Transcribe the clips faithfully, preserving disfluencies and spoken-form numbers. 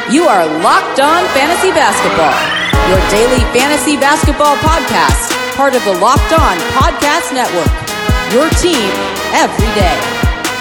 You are Locked On Fantasy Basketball, your daily fantasy basketball podcast, part of the Locked On Podcast Network, your team every day.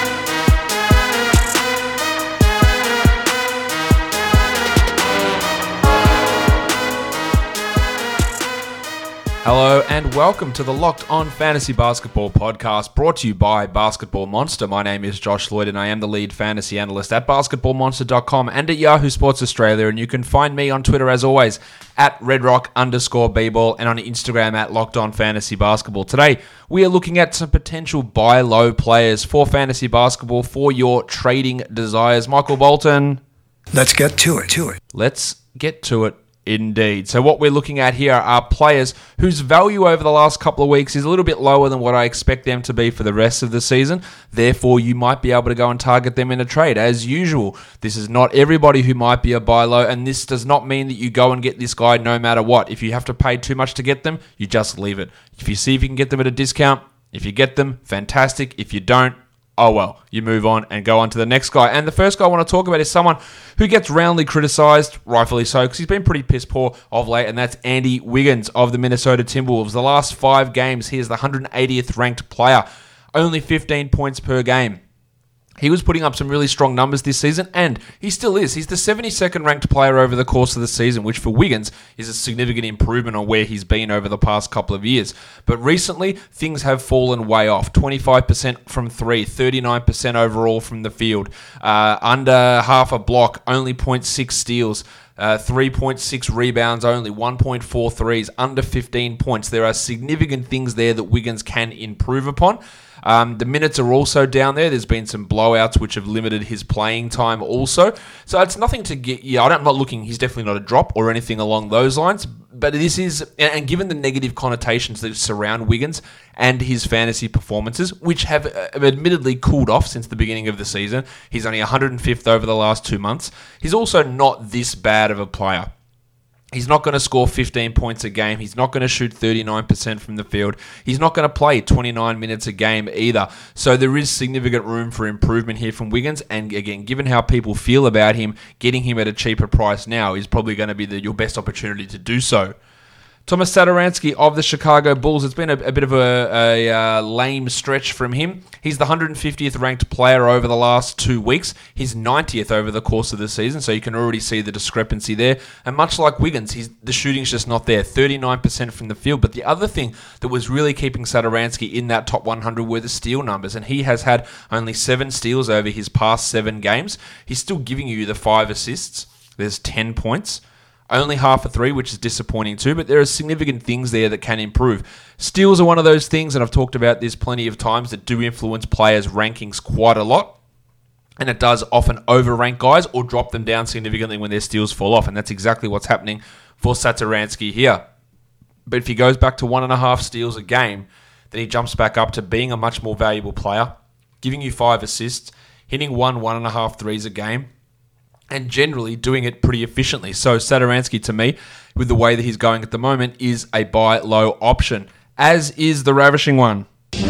Hello and welcome to the Locked On Fantasy Basketball podcast, brought to you by Basketball Monster. My name is Josh Lloyd and I am the lead fantasy analyst at basketball monster dot com and at Yahoo Sports Australia, and you can find me on Twitter as always at redrock underscore bball and on Instagram at Locked On Fantasy Basketball. Today we are looking at some potential buy low players for fantasy basketball for your trading desires. Michael Bolton. Let's get to it, to it. Let's get to it. Indeed. So what we're looking at here are players whose value over the last couple of weeks is a little bit lower than what I expect them to be for the rest of the season. Therefore, you might be able to go and target them in a trade. As usual, this is not everybody who might be a buy low, and this does not mean that you go and get this guy no matter what. If you have to pay too much to get them, you just leave it. If you see if you can get them at a discount, if you get them, fantastic. If you don't, oh well, you move on and go on to the next guy. And the first guy I want to talk about is someone who gets roundly criticised, rightfully so, because he's been pretty piss poor of late, and that's Andy Wiggins of the Minnesota Timberwolves. The last five games, he is the one hundred eightieth ranked player, only fifteen points per game. He was putting up some really strong numbers this season, and he still is. He's the seventy-second ranked player over the course of the season, which for Wiggins is a significant improvement on where he's been over the past couple of years. But recently, things have fallen way off. twenty-five percent from three, thirty-nine percent overall from the field, uh, under half a block, only zero point six steals. Uh, three point six rebounds only, one point four threes, under fifteen points. There are significant things there that Wiggins can improve upon. Um, the minutes are also down there. There's been some blowouts which have limited his playing time also. So it's nothing to get... Yeah, I'm not looking... He's definitely not a drop or anything along those lines. But this is... And given the negative connotations that surround Wiggins and his fantasy performances, which have admittedly cooled off since the beginning of the season, he's only one hundred fifth over the last two months. He's also not this bad of a player. He's not going to score fifteen points a game. He's not going to shoot thirty-nine percent from the field. He's not going to play twenty-nine minutes a game either. So there is significant room for improvement here from Wiggins. And again, given how people feel about him, getting him at a cheaper price now is probably going to be the, your best opportunity to do so. Thomas Satoransky of the Chicago Bulls. It's been a, a bit of a, a uh, lame stretch from him. He's the one hundred fiftieth ranked player over the last two weeks. He's ninetieth over the course of the season, so you can already see the discrepancy there. And much like Wiggins, he's, the shooting's just not there. thirty-nine percent from the field. But the other thing that was really keeping Satoransky in that top one hundred were the steal numbers, and he has had only seven steals over his past seven games. He's still giving you the five assists. There's ten points. Only half a three, which is disappointing too, but there are significant things there that can improve. Steals are one of those things, and I've talked about this plenty of times, that do influence players' rankings quite a lot. And it does often overrank guys or drop them down significantly when their steals fall off, and that's exactly what's happening for Satoransky here. But if he goes back to one and a half steals a game, then he jumps back up to being a much more valuable player, giving you five assists, hitting one, one and a half threes a game, and generally doing it pretty efficiently. So Satoransky, to me, with the way that he's going at the moment, is a buy low option, as is the ravishing one.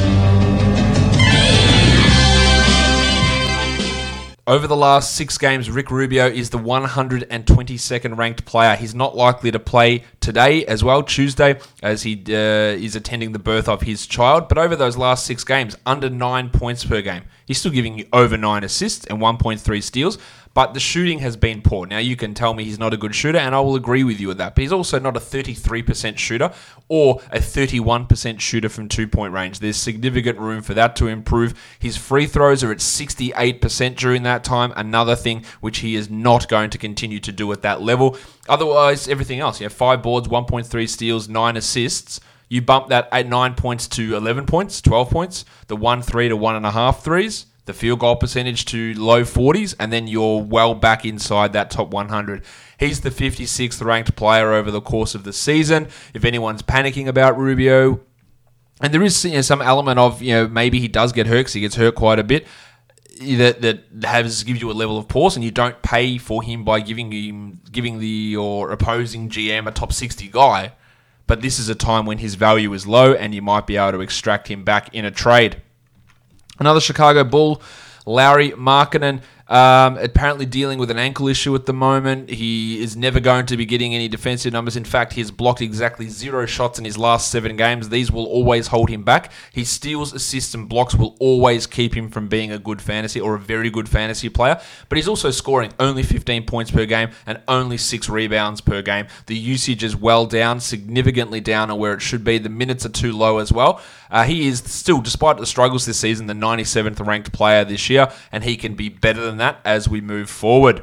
Over the last six games, Rick Rubio is the one hundred twenty-second ranked player. He's not likely to play today as well, Tuesday, as he uh, is attending the birth of his child. But over those last six games, under nine points per game. He's still giving you over nine assists and one point three steals. But the shooting has been poor. Now, you can tell me he's not a good shooter, and I will agree with you with that. But he's also not a thirty-three percent shooter or a thirty-one percent shooter from two-point range. There's significant room for that to improve. His free throws are at sixty-eight percent during that time, another thing which he is not going to continue to do at that level. Otherwise, everything else. You have five boards, one point three steals, nine assists. You bump that at nine points to eleven points, twelve points, the one three to one and a half threes, the field goal percentage to low forties, and then you're well back inside that top one hundred. He's the fifty-sixth ranked player over the course of the season. If anyone's panicking about Rubio, and there is, you know, some element of, you know, maybe he does get hurt because he gets hurt quite a bit, that that has gives you a level of pause, and you don't pay for him by giving him giving the your opposing G M a top sixty guy. But this is a time when his value is low, and you might be able to extract him back in a trade. Another Chicago Bull, Lauri Markkanen. Um, apparently dealing with an ankle issue at the moment. He is never going to be getting any defensive numbers. In fact, he has blocked exactly zero shots in his last seven games. These will always hold him back. His steals, assists, and blocks will always keep him from being a good fantasy or a very good fantasy player. But he's also scoring only fifteen points per game and only six rebounds per game. The usage is well down, significantly down on where it should be. The minutes are too low as well. Uh, he is still, despite the struggles this season, the ninety-seventh ranked player this year, and he can be better than that as we move forward.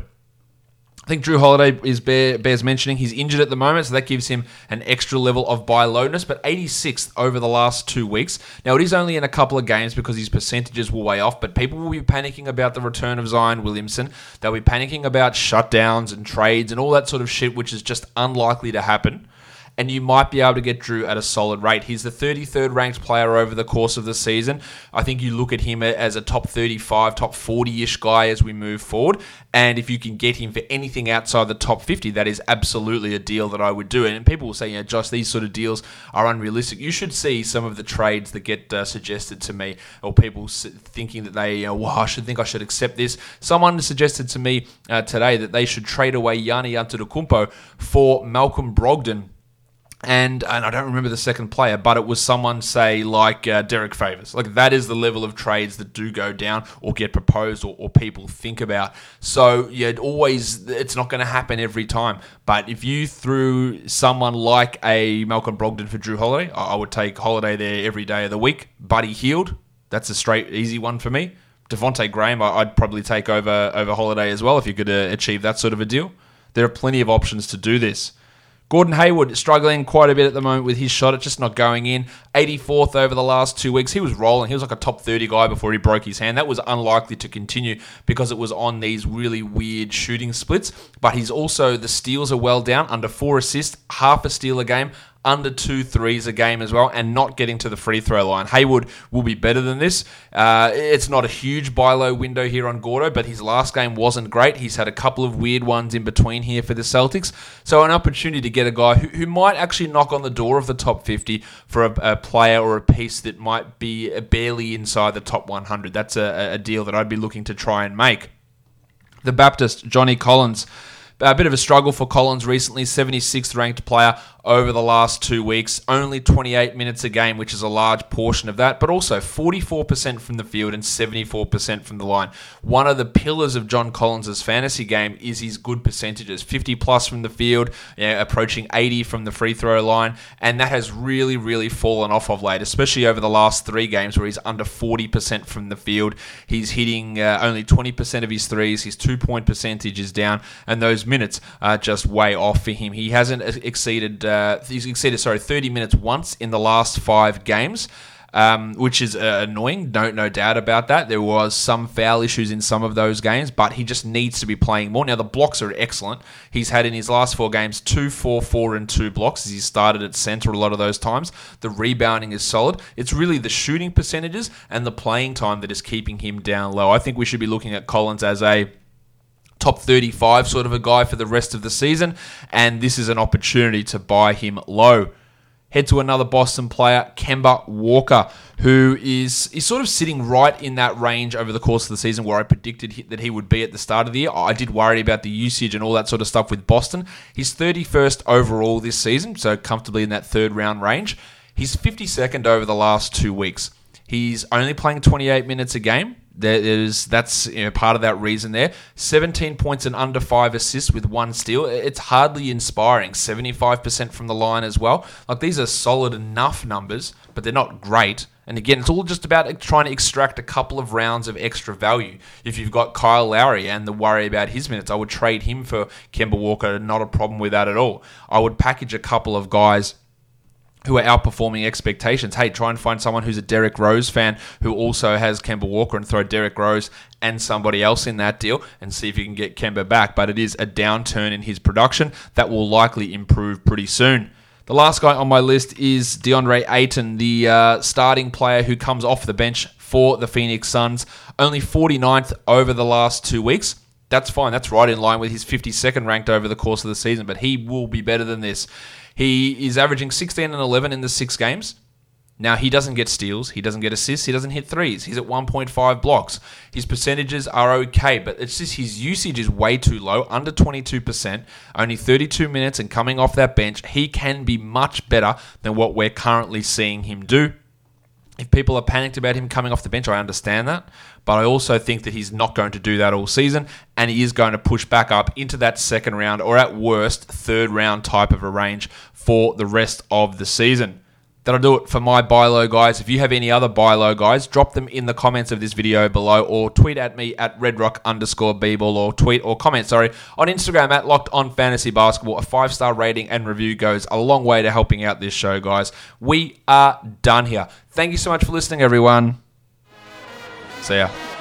I think Drew Holiday is bear, bears mentioning. He's injured at the moment, so that gives him an extra level of buy lowness, but eighty-sixth over the last two weeks. Now, it is only in a couple of games because his percentages will way off, but people will be panicking about the return of Zion Williamson. They'll be panicking about shutdowns and trades and all that sort of shit, which is just unlikely to happen. And you might be able to get Drew at a solid rate. He's the thirty-third ranked player over the course of the season. I think you look at him as a top thirty-five, top forty-ish guy as we move forward. And if you can get him for anything outside the top fifty, that is absolutely a deal that I would do. And people will say, you know, Josh, these sort of deals are unrealistic. You should see some of the trades that get uh, suggested to me, or people thinking that they, you know, well, I should think I should accept this. Someone suggested to me uh, today that they should trade away Giannis Antetokounmpo for Malcolm Brogdon. And and I don't remember the second player, but it was someone, say, like uh, Derek Favors. Like, that is the level of trades that do go down or get proposed or, or people think about. So, yeah, it always, it's not going to happen every time. But if you threw someone like a Malcolm Brogdon for Drew Holiday, I, I would take Holiday there every day of the week. Buddy Hield, that's a straight, easy one for me. Devontae Graham, I, I'd probably take over, over Holiday as well if you could uh, achieve that sort of a deal. There are plenty of options to do this. Gordon Hayward struggling quite a bit at the moment with his shot. It's just not going in. eighty-fourth over the last two weeks. He was rolling. He was like a top thirty guy before he broke his hand. That was unlikely to continue because it was on these really weird shooting splits. But he's also, the steals are well down, under four assists, half a steal a game, under two threes a game as well, and not getting to the free throw line. Hayward will be better than this. Uh, it's not a huge buy low window here on Gordo, but his last game wasn't great. He's had a couple of weird ones in between here for the Celtics. So an opportunity to get a guy who, who might actually knock on the door of the top fifty for a, a player or a piece that might be barely inside the top one hundred. That's a, a deal that I'd be looking to try and make. The Baptist, Johnny Collins. A bit of a struggle for Collins recently, seventy-sixth ranked player over the last two weeks, only twenty-eight minutes a game, which is a large portion of that, but also forty-four percent from the field and seventy-four percent from the line. One of the pillars of John Collins' fantasy game is his good percentages, fifty plus from the field, you know, approaching eighty from the free throw line, and that has really, really fallen off of late, especially over the last three games where he's under forty percent from the field. He's hitting uh, only twenty percent of his threes, his two-point percentage is down, and those minutes are just way off for him. He hasn't exceeded uh, he's exceeded sorry thirty minutes once in the last five games, um, which is uh, annoying. No, no doubt about that. There was some foul issues in some of those games, but he just needs to be playing more. Now the blocks are excellent. He's had in his last four games two, four, four, and two blocks as he started at center a lot of those times. The rebounding is solid. It's really the shooting percentages and the playing time that is keeping him down low. I think we should be looking at Collins as a top thirty-five sort of a guy for the rest of the season, and this is an opportunity to buy him low. Head to another Boston player, Kemba Walker, who is, is sort of sitting right in that range over the course of the season where I predicted he, that he would be at the start of the year. I did worry about the usage and all that sort of stuff with Boston. He's thirty-first overall this season, so comfortably in that third round range. He's fifty-second over the last two weeks. He's only playing twenty-eight minutes a game. There is that's you know, part of that reason there. seventeen points and under five assists with one steal. It's hardly inspiring. seventy-five percent from the line as well. Like, these are solid enough numbers, but they're not great. And again, it's all just about trying to extract a couple of rounds of extra value. If you've got Kyle Lowry and the worry about his minutes, I would trade him for Kemba Walker. Not a problem with that at all. I would package a couple of guys who are outperforming expectations. Hey, try and find someone who's a Derrick Rose fan who also has Kemba Walker and throw Derrick Rose and somebody else in that deal and see if you can get Kemba back. But it is a downturn in his production that will likely improve pretty soon. The last guy on my list is DeAndre Ayton, the uh, starting player who comes off the bench for the Phoenix Suns. Only forty-ninth over the last two weeks. That's fine. That's right in line with his fifty-second ranked over the course of the season, but he will be better than this. He is averaging sixteen and eleven in the six games. Now, he doesn't get steals, he doesn't get assists, he doesn't hit threes. He's at one point five blocks. His percentages are okay, but it's just his usage is way too low, under twenty-two percent, only thirty-two minutes and coming off that bench. He can be much better than what we're currently seeing him do. If people are panicked about him coming off the bench, I understand that, but I also think that he's not going to do that all season, and he is going to push back up into that second round, or at worst, third round type of a range for the rest of the season. That'll do it for my buy low, guys. If you have any other buy low, guys, drop them in the comments of this video below, or tweet at me at redrock underscore bball, or tweet or comment, sorry, on Instagram at Locked On Fantasy Basketball. A five-star rating and review goes a long way to helping out this show, guys. We are done here. Thank you so much for listening, everyone. See ya.